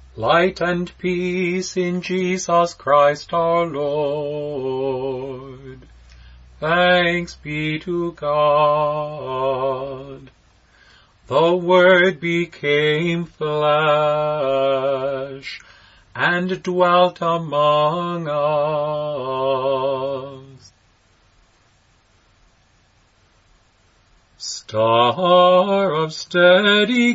Light and peace in Jesus Christ our Lord. Thanks be to God. The Word became flesh and dwelt among us. Star of steady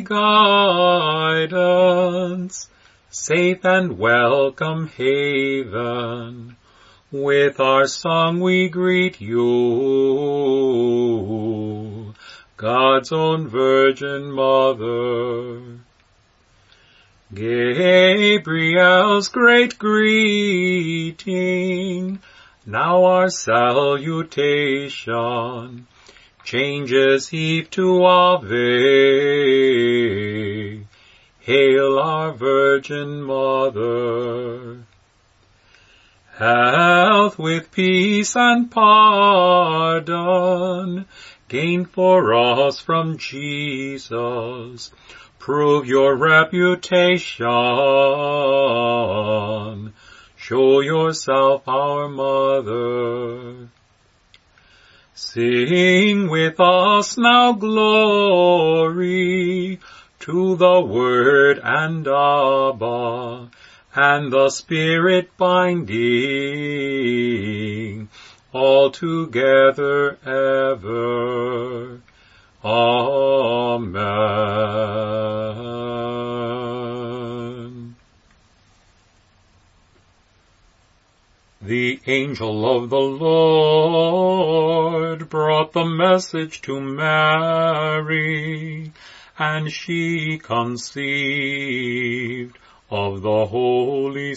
guidance, safe and welcome haven, with our song we greet you, God's own Virgin Mother. Gabriel's great greeting, now our salutation, changes Eve to Ave. Hail our Virgin Mother. Health with peace and pardon, gain for us from Jesus. Prove your reputation. Show yourself our Mother. Sing with us now glory to the Word and Abba, and the Spirit binding, all together ever. Amen. The angel of the Lord brought the message to Mary, and she conceived of the Holy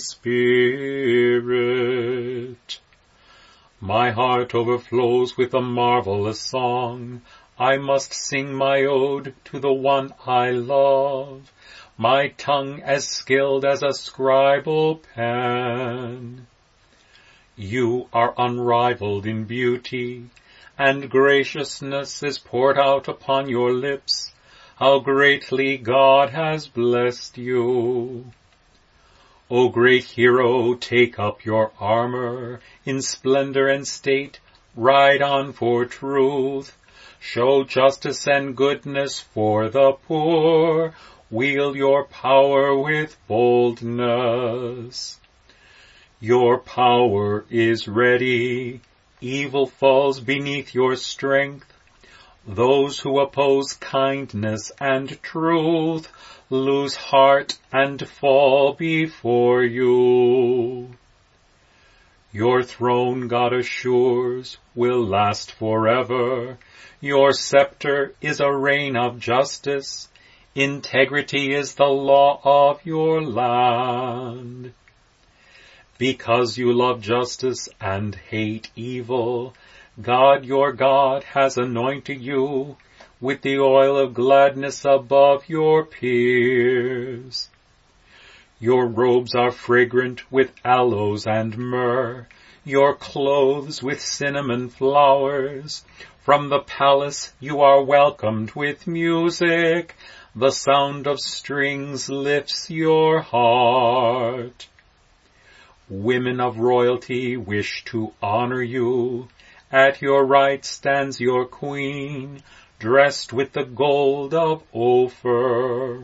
Spirit. My heart overflows with a marvelous song. I must sing my ode to the one I love, my tongue as skilled as a scribal pen. You are unrivaled in beauty, and graciousness is poured out upon your lips. How greatly God has blessed you. O great hero, take up your armor, in splendor and state, ride on for truth. Show justice and goodness for the poor, wield your power with boldness. Your power is ready, evil falls beneath your strength. Those who oppose kindness and truth lose heart and fall before you. Your throne, God assures, will last forever. Your scepter is a reign of justice. Integrity is the law of your land. Because you love justice and hate evil, God, your God, has anointed you with the oil of gladness above your peers. Your robes are fragrant with aloes and myrrh, your clothes with cinnamon flowers. From the palace you are welcomed with music. The sound of strings lifts your heart. Women of royalty wish to honor you. At your right stands your queen, dressed with the gold of Ophir.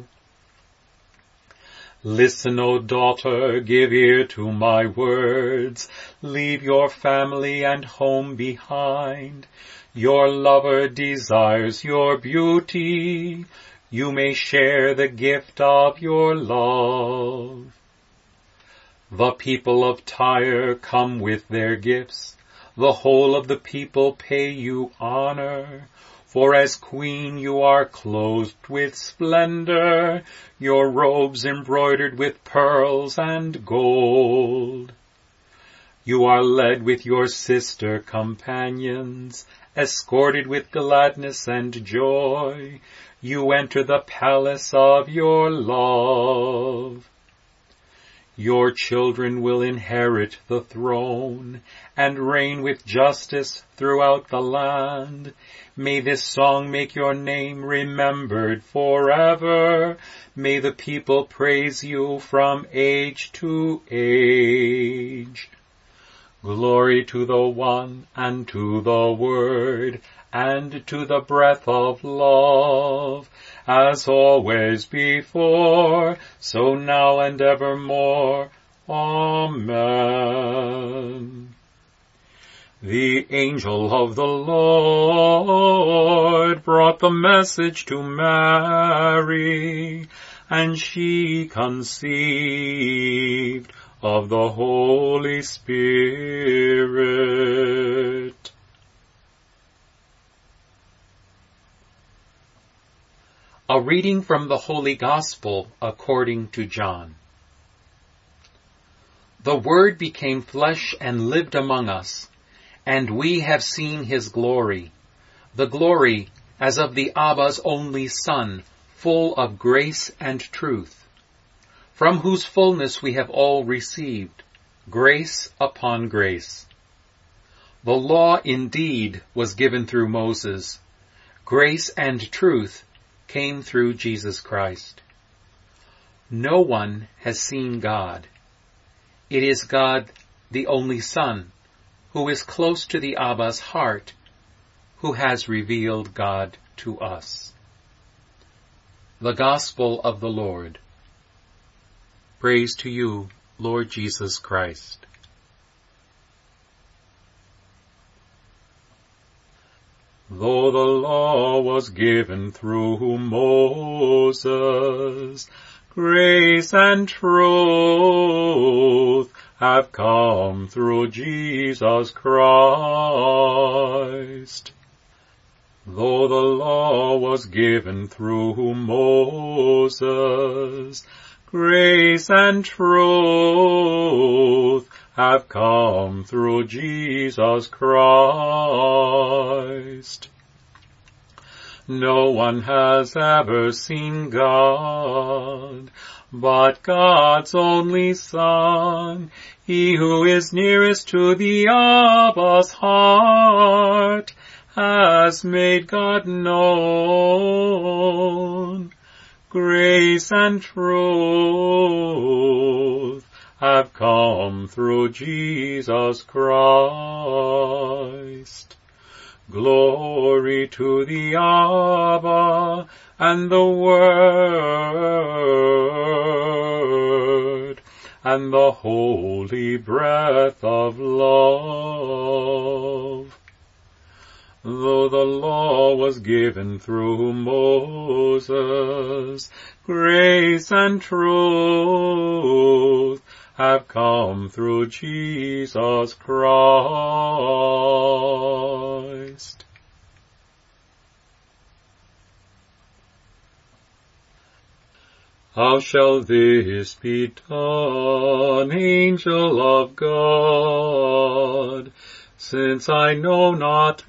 Listen, O daughter, give ear to my words. Leave your family and home behind. Your lover desires your beauty. You may share the gift of your love. The people of Tyre come with their gifts. The whole of the people pay you honor. For as queen you are clothed with splendor, your robes embroidered with pearls and gold. You are led with your sister companions, escorted with gladness and joy. You enter the palace of your love. Your children will inherit the throne and reign with justice throughout the land. May this song make your name remembered forever. May the people praise you from age to age. Glory to the One, and to the Word, and to the breath of love, as always before, so now and evermore. Amen. The angel of the Lord brought the message to Mary, and she conceived of the Holy Spirit. A reading from the Holy Gospel according to John. The Word became flesh and lived among us, and we have seen his glory, the glory as of the Abba's only Son, full of grace and truth, from whose fullness we have all received, grace upon grace. The law indeed was given through Moses. Grace and truth came through Jesus Christ. No one has seen God. It is God, the only Son, who is close to the Abba's heart, who has revealed God to us. The Gospel of the Lord. Praise to you, Lord Jesus Christ. Though the law was given through Moses, grace and truth have come through Jesus Christ. Though the law was given through Moses, grace and truth have come through Jesus Christ. No one has ever seen God, but God's only Son, he who is nearest to the Abba's heart, has made God known. Grace and truth have come through Jesus Christ. Glory to the Abba and the Word and the holy breath of love. Though the law was given through Moses, grace and truth have come through Jesus Christ. How shall this be done, angel of God, since I know not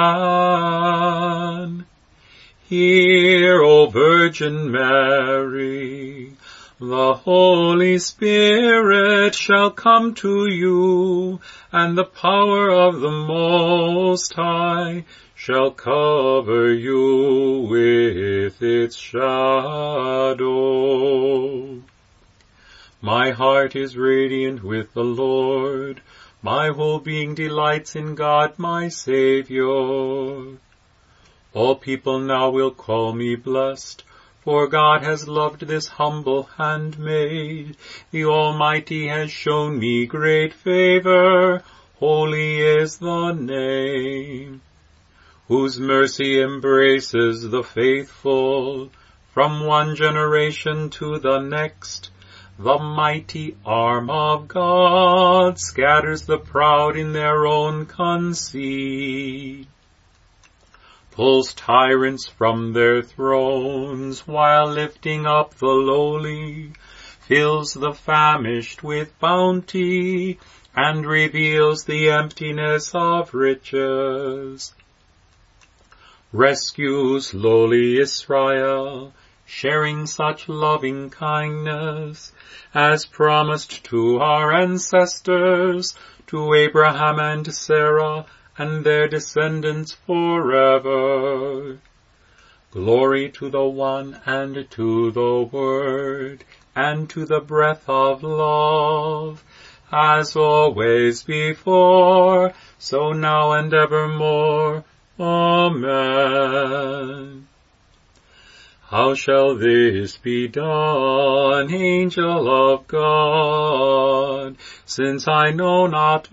man? Hear, O Virgin Mary, the Holy Spirit shall come to you, and the power of the Most High shall cover you with its shadow. My heart is radiant with the Lord. My whole being delights in God my Saviour. All people now will call me blessed, for God has loved this humble handmaid. The Almighty has shown me great favor. Holy is the name, whose mercy embraces the faithful from one generation to the next. The mighty arm of God scatters the proud in their own conceit, pulls tyrants from their thrones while lifting up the lowly, fills the famished with bounty, and reveals the emptiness of riches. Rescues lowly Israel, sharing such loving kindness as promised to our ancestors, to Abraham and Sarah and their descendants forever. Glory to the One and to the Word and to the breath of love, as always before, so now and evermore. Amen. How shall this be done, angel of God, since I know not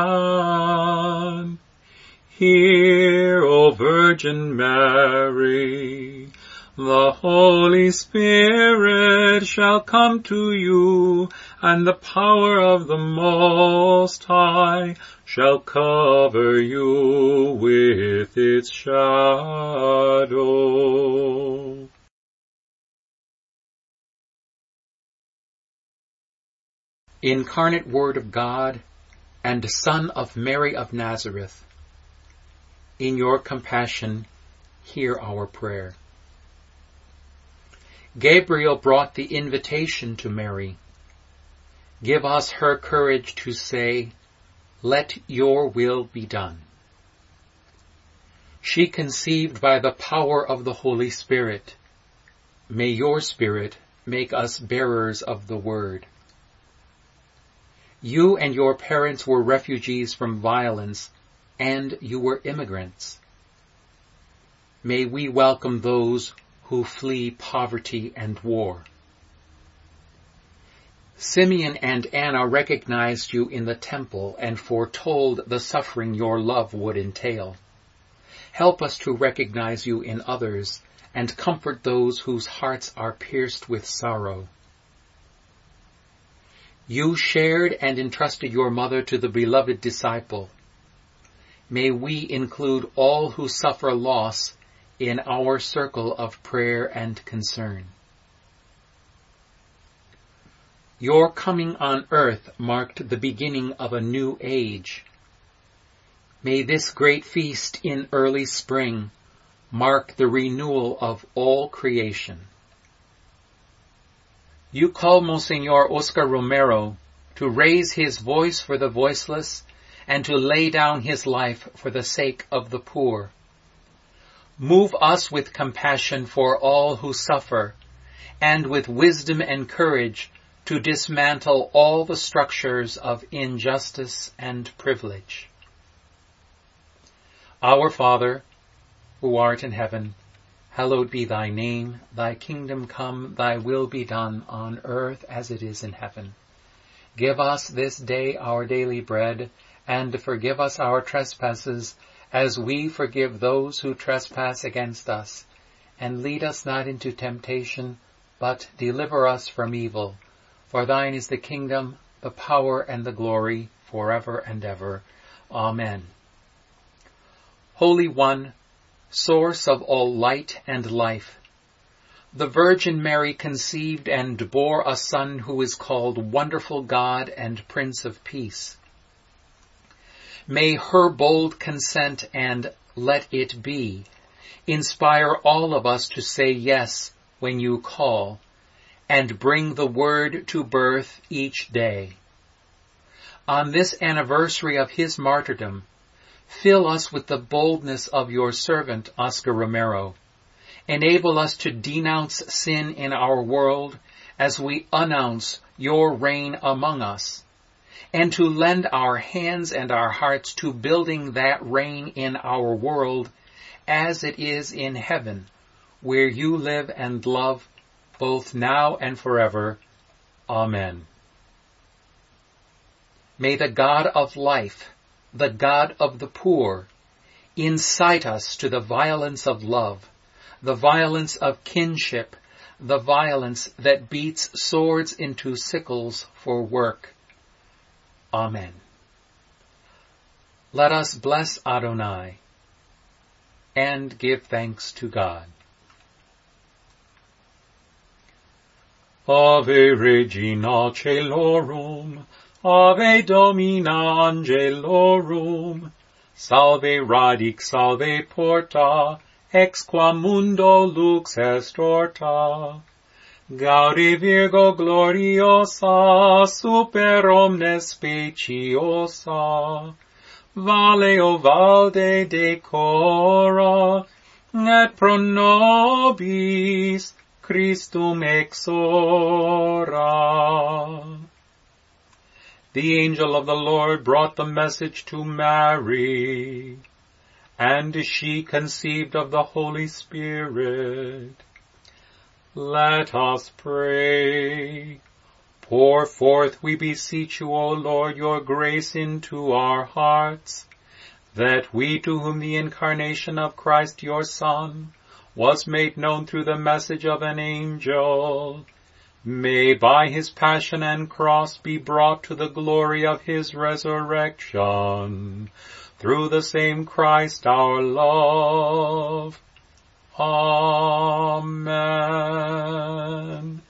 man? Hear, O Virgin Mary, the Holy Spirit shall come to you, and the power of the Most High shall cover you with its shadow. Incarnate Word of God and Son of Mary of Nazareth, in your compassion, hear our prayer. Gabriel brought the invitation to Mary. Give us her courage to say, "Let your will be done." She conceived by the power of the Holy Spirit. May your Spirit make us bearers of the word. You and your parents were refugees from violence, and you were immigrants. May we welcome those who flee poverty and war. Simeon and Anna recognized you in the temple and foretold the suffering your love would entail. Help us to recognize you in others and comfort those whose hearts are pierced with sorrow. You shared and entrusted your mother to the beloved disciple. May we include all who suffer loss in our circle of prayer and concern. Your coming on earth marked the beginning of a new age. May this great feast in early spring mark the renewal of all creation. You call Monsignor Oscar Romero to raise his voice for the voiceless and to lay down his life for the sake of the poor. Move us with compassion for all who suffer, and with wisdom and courage to dismantle all the structures of injustice and privilege. Our Father, who art in heaven, hallowed be thy name. Thy kingdom come, thy will be done on earth as it is in heaven. Give us this day our daily bread, and forgive us our trespasses, as we forgive those who trespass against us. And lead us not into temptation, but deliver us from evil. For thine is the kingdom, the power, and the glory, forever and ever. Amen. Holy One, source of all light and life, the Virgin Mary conceived and bore a Son who is called Wonderful God and Prince of Peace. May her bold consent and let it be inspire all of us to say yes when you call, and bring the word to birth each day. On this anniversary of his martyrdom, fill us with the boldness of your servant, Oscar Romero. Enable us to denounce sin in our world as we announce your reign among us, and to lend our hands and our hearts to building that reign in our world as it is in heaven, where you live and love both now and forever. Amen. May the God of life, the God of the poor, incite us to the violence of love, the violence of kinship, the violence that beats swords into sickles for work. Amen. Let us bless Adonai and give thanks to God. Ave Regina Caelorum, Ave Domina Angelorum, Salve Radix, Salve Porta, ex qua mundo lux est orta. Gaudi Virgo gloriosa, super omnes speciosa, vale o valde decora, et pro nobis Christum exora. The angel of the Lord brought the message to Mary, and she conceived of the Holy Spirit. Let us pray. Pour forth, we beseech you, O Lord, your grace into our hearts, that we, to whom the incarnation of Christ your Son was made known through the message of an angel, may by his passion and cross be brought to the glory of his resurrection, through the same Christ our love. Amen.